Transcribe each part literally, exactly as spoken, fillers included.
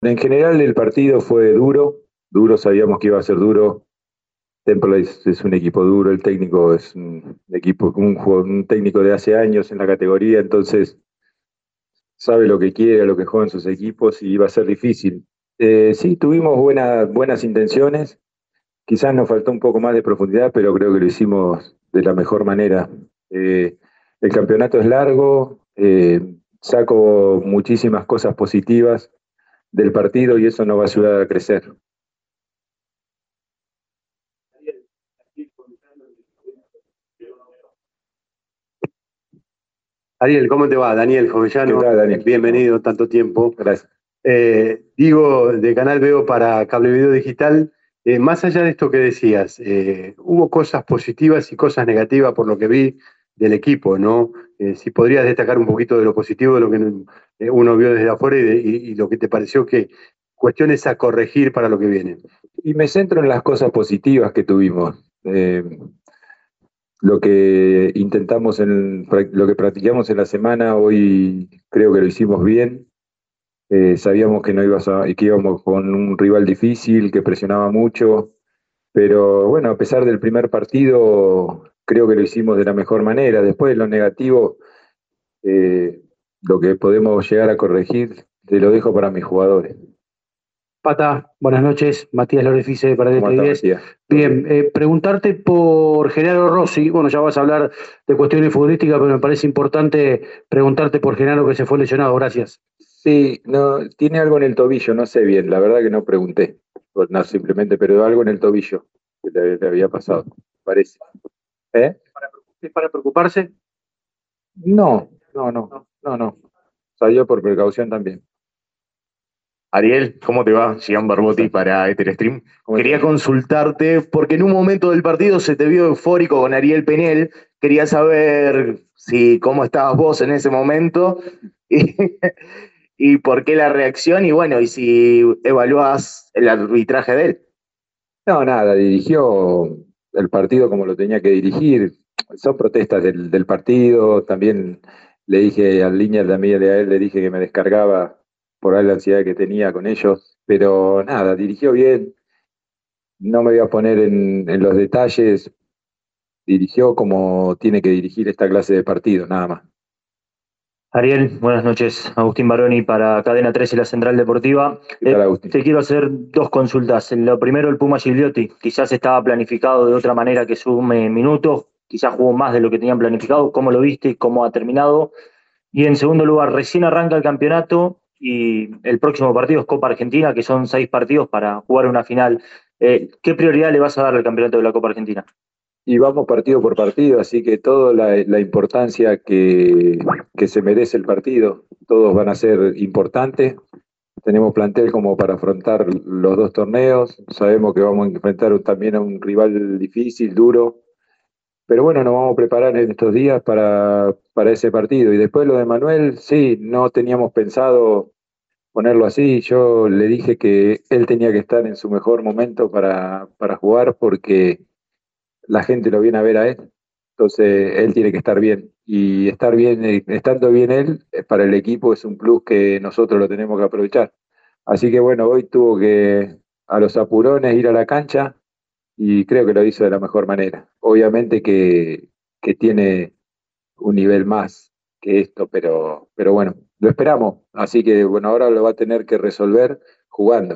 En general el partido fue duro, duro, sabíamos que iba a ser duro. Temple es, es un equipo duro, el técnico es un equipo, un, juego- un técnico de hace años en la categoría, entonces sabe lo que quiere, lo que juegan sus equipos y va a ser difícil. Eh, sí, tuvimos buenas, buenas intenciones, quizás nos faltó un poco más de profundidad, pero creo que lo hicimos de la mejor manera. Eh, el campeonato es largo, eh, saco muchísimas cosas positivas del partido y eso nos va a ayudar a crecer. Ariel, ¿cómo te va? Daniel ¿Qué Jovellano, tal, Daniel? bienvenido, tanto tiempo. Gracias. Eh, digo, de Canal Veo para Cable Video Digital, eh, más allá de esto que decías, eh, hubo cosas positivas y cosas negativas por lo que vi del equipo, ¿no? Eh, si podrías destacar un poquito de lo positivo, de lo que eh, uno vio desde afuera y, de- y- y lo que te pareció que cuestiones a corregir para lo que viene. Y me centro en las cosas positivas que tuvimos. Eh, lo que intentamos, en, lo que practicamos en la semana, hoy creo que lo hicimos bien. Eh, sabíamos que, no ibas a- que íbamos con un rival difícil, que presionaba mucho, pero bueno, a pesar del primer partido, creo que lo hicimos de la mejor manera. Después, lo negativo, eh, lo que podemos llegar a corregir, te lo dejo para mis jugadores. Pata, buenas noches. Matías Lorefice de Paredes ¿Cómo está, diez. Matías? Bien, eh, preguntarte por Genaro Rossi. Bueno, ya vas a hablar de cuestiones futbolísticas, pero me parece importante preguntarte por Genaro que se fue lesionado. Gracias. Sí, no, tiene algo en el tobillo, no sé bien, la verdad que no pregunté, o no simplemente, pero algo en el tobillo que le, le había pasado, parece. ¿Eh? ¿Es para preocuparse? No, no, no, no, no. Salió por precaución también. Ariel, ¿cómo te va? Gian Barbotti para Etherstream. ¿Cómo Quería estás? consultarte, porque en un momento del partido se te vio eufórico con Ariel Peniel. Quería saber si cómo estabas vos en ese momento y, y por qué la reacción, y bueno, y si evaluás el arbitraje de él. No, nada, dirigió el partido como lo tenía que dirigir. Son protestas del, del partido. También le dije al línea también a él, le dije que me descargaba por ahí la ansiedad que tenía con ellos. Pero nada, dirigió bien. No me voy a poner en, en los detalles. Dirigió como tiene que dirigir esta clase de partidos, nada más. Ariel, buenas noches. Agustín Baroni para Cadena tres y la Central Deportiva. ¿Qué tal, Eh, Agustín? te quiero hacer dos consultas. Lo primero, el Puma Gigliotti. Quizás estaba planificado de otra manera que sume minutos, quizás jugó más de lo que tenían planificado. ¿Cómo lo viste? ¿Cómo ha terminado? Y en segundo lugar, recién arranca el campeonato y el próximo partido es Copa Argentina, que son seis partidos para jugar una final. Eh, ¿qué prioridad le vas a dar al campeonato de la Copa Argentina? Y vamos partido por partido, así que toda la, la importancia que, que se merece el partido, todos van a ser importantes. Tenemos plantel como para afrontar los dos torneos. Sabemos que vamos a enfrentar también a un rival difícil, duro. Pero bueno, nos vamos a preparar en estos días para, para ese partido. Y después lo de Manuel, sí, no teníamos pensado ponerlo así. Yo le dije que él tenía que estar en su mejor momento para, para jugar porque la gente lo viene a ver a él. Entonces él tiene que estar bien. Y estar bien, eh, estando bien él, eh, para el equipo es un plus que nosotros lo tenemos que aprovechar. Así que bueno, hoy tuvo que a los apurones ir a la cancha y creo que lo hizo de la mejor manera. Obviamente que, que tiene un nivel más que esto, pero, pero bueno, lo esperamos. Así que bueno, ahora lo va a tener que resolver jugando.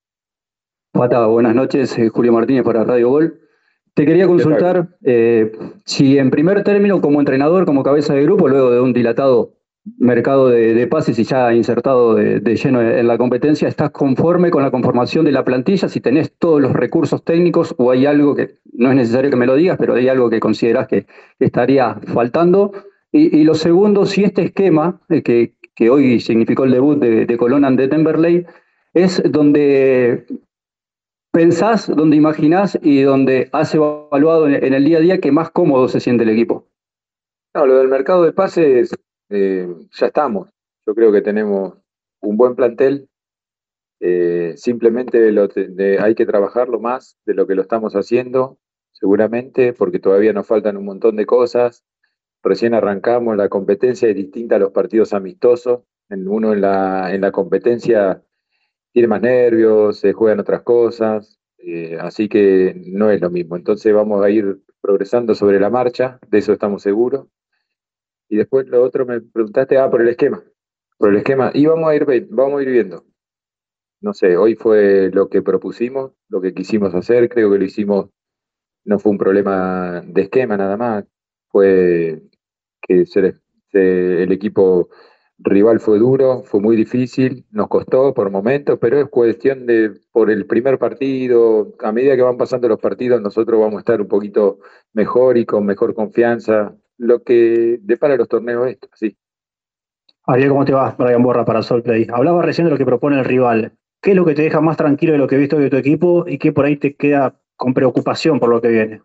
Pata, buenas noches, eh, Julio Martínez para Radio Gol. Te quería ¿Qué tal? consultar eh, si en primer término, como entrenador, como cabeza de grupo, luego de un dilatado mercado de, de pases y ya insertado de, de lleno en la competencia, ¿estás conforme con la conformación de la plantilla? Si tenés todos los recursos técnicos o hay algo que, no es necesario que me lo digas, pero hay algo que considerás que estaría faltando. Y, y lo segundo, si este esquema, eh, que, que hoy significó el debut de, de Colón ante Temperley, es donde pensás, donde imaginás y donde has evaluado en, en el día a día que más cómodo se siente el equipo? No, lo del mercado de pases, eh, ya estamos. Yo creo que tenemos un buen plantel. Eh, simplemente lo te- de- hay que trabajarlo más de lo que lo estamos haciendo, seguramente, porque todavía nos faltan un montón de cosas. Recién arrancamos, la competencia es distinta a los partidos amistosos. En uno en la, en la competencia tiene más nervios, se juegan otras cosas, eh, así que no es lo mismo. Entonces vamos a ir progresando sobre la marcha, de eso estamos seguros. Y después lo otro me preguntaste, ah, por el esquema. Por el esquema, y vamos a ir, ve- vamos a ir viendo. No sé, hoy fue lo que propusimos, lo que quisimos hacer, creo que lo hicimos, no fue un problema de esquema nada más, fue que se le- se- el equipo rival fue duro, fue muy difícil, nos costó por momentos, pero es cuestión de, por el primer partido, a medida que van pasando los partidos, nosotros vamos a estar un poquito mejor y con mejor confianza, lo que depara los torneos estos, sí. Ariel, ¿cómo te va? Brian Borra para Solplay. Hablaba recién de lo que propone el rival. ¿Qué es lo que te deja más tranquilo de lo que he visto de tu equipo y qué por ahí te queda con preocupación por lo que viene?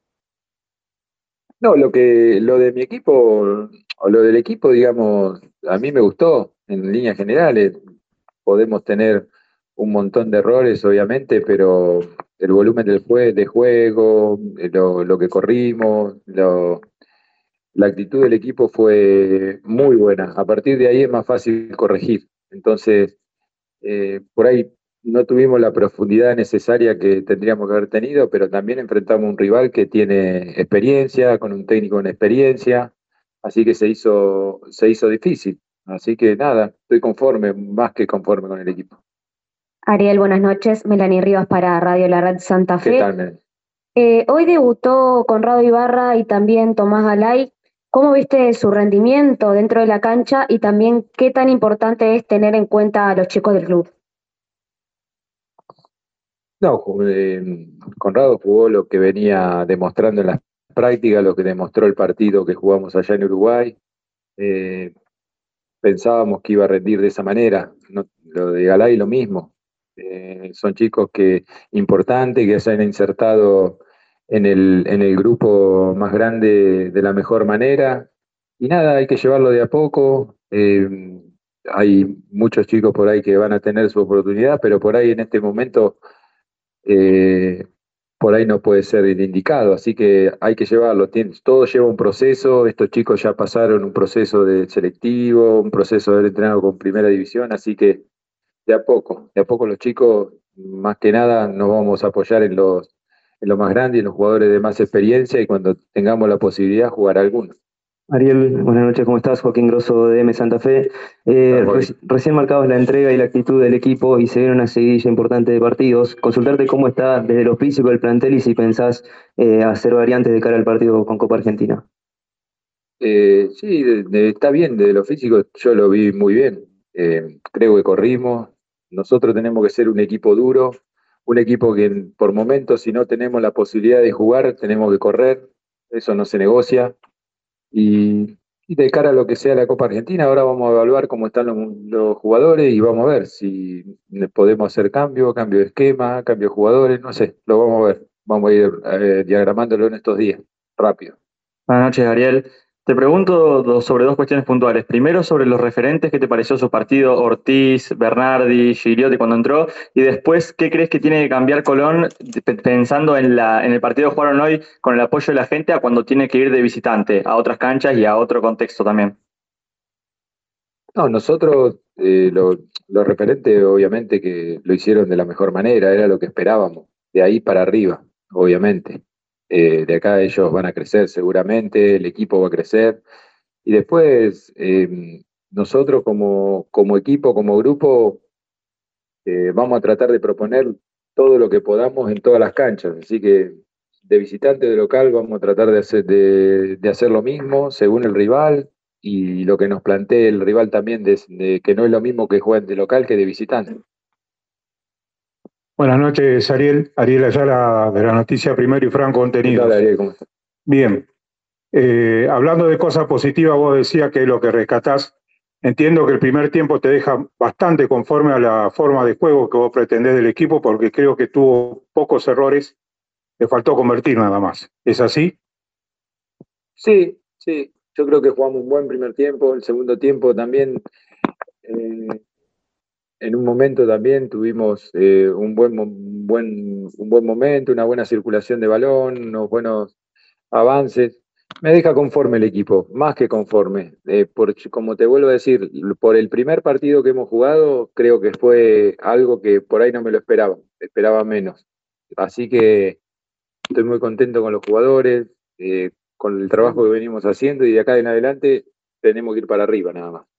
No, lo que, lo de mi equipo, o lo del equipo, digamos, a mí me gustó en líneas generales. Podemos tener un montón de errores, obviamente, pero el volumen del jue- de juego, eh, lo, lo que corrimos, lo- la actitud del equipo fue muy buena. A partir de ahí es más fácil corregir. Entonces, eh, por ahí no tuvimos la profundidad necesaria que tendríamos que haber tenido, pero también enfrentamos un rival que tiene experiencia, con un técnico en experiencia, así que se hizo, se hizo difícil. Así que nada, estoy conforme, más que conforme con el equipo. Ariel, buenas noches. Melanie Rivas para Radio La Red Santa ¿Qué Fe. tal, men? Eh, hoy debutó Conrado Ibarra y también Tomás Galay. ¿Cómo viste su rendimiento dentro de la cancha y también qué tan importante es tener en cuenta a los chicos del club? No, ju- eh, Conrado jugó lo que venía demostrando en las prácticas, lo que demostró el partido que jugamos allá en Uruguay. Eh, Pensábamos que iba a rendir de esa manera. No- lo de Galay lo mismo. Eh, son chicos que importantes, que se han insertado en el, en el grupo más grande de la mejor manera. Y nada, hay que llevarlo de a poco. Eh, hay muchos chicos por ahí que van a tener su oportunidad, pero por ahí en este momento eh, por ahí no puede ser el indicado, así que hay que llevarlo. Tien- todo lleva un proceso, estos chicos ya pasaron un proceso de selectivo, un proceso de haber entrenado con primera división, así que de a poco, de a poco los chicos, más que nada, nos vamos a apoyar en los, en los más grandes y en los jugadores de más experiencia y cuando tengamos la posibilidad jugar alguno. Ariel, buenas noches, ¿cómo estás? Joaquín Grosso de M Santa Fe. Eh, Joaquín. reci- recién marcabas la entrega y la actitud del equipo y se viene una seguidilla importante de partidos. Consultarte cómo está desde lo físico el plantel y si pensás eh, hacer variantes de cara al partido con Copa Argentina. Eh, sí, de- de- está bien, desde lo físico yo lo vi muy bien. Eh, creo que corrimos. Nosotros tenemos que ser un equipo duro, un equipo que en- por momentos, si no tenemos la posibilidad de jugar, tenemos que correr. Eso no se negocia. Y, y de cara a lo que sea la Copa Argentina, ahora vamos a evaluar cómo están los, los jugadores y vamos a ver si podemos hacer cambio, cambio de esquema, cambio de jugadores, no sé, lo vamos a ver. Vamos a ir eh, diagramándolo en estos días, rápido. Buenas noches, Ariel. Te pregunto do- sobre dos cuestiones puntuales. Primero, sobre los referentes, ¿qué te pareció su partido? Ortiz, Bernardi, Gigliotti cuando entró. Y después, ¿qué crees que tiene que cambiar Colón pe- pensando en, la, en el partido que jugaron hoy con el apoyo de la gente a cuando tiene que ir de visitante a otras canchas y a otro contexto también? No, nosotros, eh, lo- los referentes, obviamente que lo hicieron de la mejor manera, era lo que esperábamos, de ahí para arriba, obviamente. Eh, de acá ellos van a crecer seguramente, el equipo va a crecer, y después eh, nosotros como, como equipo, como grupo, eh, vamos a tratar de proponer todo lo que podamos en todas las canchas, así que de visitante, de local, vamos a tratar de hacer, de, de hacer lo mismo según el rival y lo que nos plantee el rival también, de, de que no es lo mismo que jueguen de local que de visitante. Buenas noches, Ariel. Ariel Ayala de la noticia Primero y Franco ¿Qué tal, Contenidos. Ariel? ¿Cómo estás? Bien. Eh, hablando de cosas positivas, vos decías que es lo que rescatás. Entiendo que el primer tiempo te deja bastante conforme a la forma de juego que vos pretendés del equipo, porque creo que tuvo pocos errores. Le faltó convertir nada más. ¿Es así? Sí, sí, yo creo que jugamos un buen primer tiempo, el segundo tiempo también, eh, en un momento también tuvimos eh, un buen, mo- un buen, un buen momento, una buena circulación de balón, unos buenos avances. Me deja conforme el equipo, más que conforme. Eh, por, como te vuelvo a decir, por el primer partido que hemos jugado, creo que fue algo que por ahí no me lo esperaba, esperaba menos. Así que estoy muy contento con los jugadores, eh, con el trabajo que venimos haciendo y de acá en adelante tenemos que ir para arriba nada más.